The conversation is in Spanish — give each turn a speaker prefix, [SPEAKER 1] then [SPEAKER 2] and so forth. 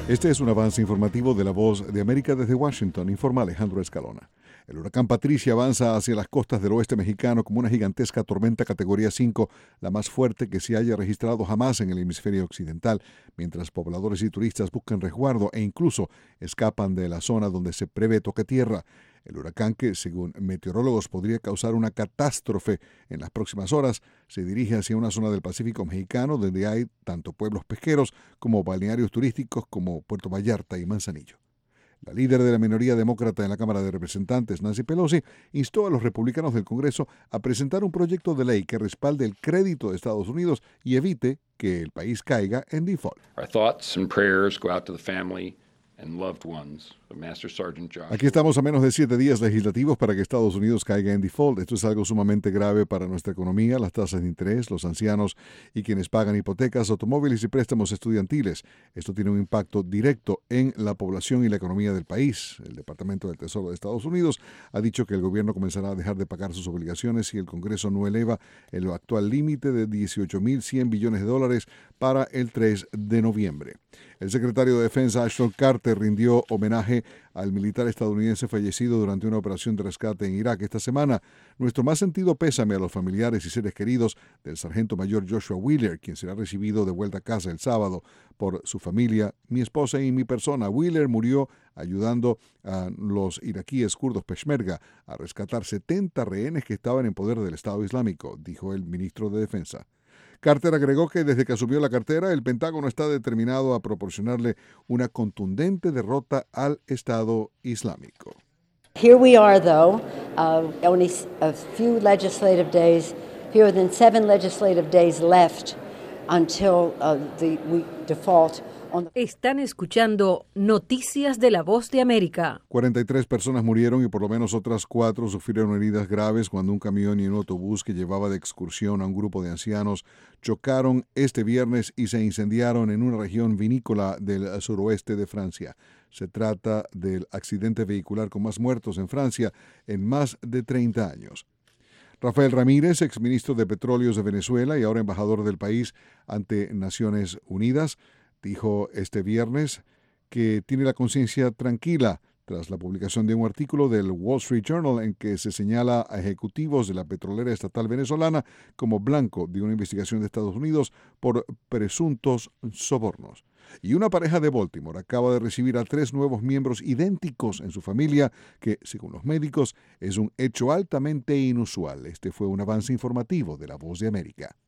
[SPEAKER 1] Este es un avance informativo de La Voz de América desde Washington, informa Alejandro Escalona. El huracán Patricia avanza hacia las costas del oeste mexicano como una gigantesca tormenta categoría 5, la más fuerte que se haya registrado jamás en el hemisferio occidental, mientras pobladores y turistas buscan resguardo e incluso escapan de la zona donde se prevé toque tierra. El huracán, que según meteorólogos podría causar una catástrofe en las próximas horas, se dirige hacia una zona del Pacífico mexicano donde hay tanto pueblos pesqueros como balnearios turísticos como Puerto Vallarta y Manzanillo. La líder de la minoría demócrata en la Cámara de Representantes, Nancy Pelosi, instó a los republicanos del Congreso a presentar un proyecto de ley que respalde el crédito de Estados Unidos y evite que el país caiga en default.
[SPEAKER 2] Our thoughts and prayers go out to the family and loved ones of Master Sergeant Joshua.
[SPEAKER 1] Aquí estamos a menos de 7 días legislativos para que Estados Unidos caiga en default. Esto es algo sumamente grave para nuestra economía, las tasas de interés, los ancianos y quienes pagan hipotecas, automóviles y préstamos estudiantiles. Esto tiene un impacto directo en la población y la economía del país. El Departamento del Tesoro de Estados Unidos ha dicho que el gobierno comenzará a dejar de pagar sus obligaciones si el Congreso no eleva el actual límite de $18.100 billones para el 3 de noviembre. El secretario de Defensa Ashton Carter rindió homenaje al militar estadounidense fallecido durante una operación de rescate en Irak esta semana. Nuestro más sentido pésame a los familiares y seres queridos del sargento mayor Joshua Wheeler, quien será recibido de vuelta a casa el sábado por su familia, mi esposa y mi persona. Wheeler murió ayudando a los iraquíes kurdos Peshmerga a rescatar 70 rehenes que estaban en poder del Estado Islámico, dijo el ministro de Defensa. Carter agregó que desde que asumió la cartera, el Pentágono está determinado a proporcionarle una contundente derrota al Estado Islámico.
[SPEAKER 3] Here we are, though, only a few legislative days, fewer than 7 legislative days left until we default.
[SPEAKER 4] Están escuchando Noticias de La Voz de América.
[SPEAKER 1] 43 personas murieron y por lo menos otras 4 sufrieron heridas graves cuando un camión y un autobús que llevaba de excursión a un grupo de ancianos chocaron este viernes y se incendiaron en una región vinícola del suroeste de Francia. Se trata del accidente vehicular con más muertos en Francia en más de 30 años. Rafael Ramírez, exministro de Petróleos de Venezuela y ahora embajador del país ante Naciones Unidas, dijo este viernes que tiene la conciencia tranquila tras la publicación de un artículo del Wall Street Journal en que se señala a ejecutivos de la petrolera estatal venezolana como blanco de una investigación de Estados Unidos por presuntos sobornos. Y una pareja de Baltimore acaba de recibir a 3 nuevos miembros idénticos en su familia, que, según los médicos, es un hecho altamente inusual. Este fue un avance informativo de La Voz de América.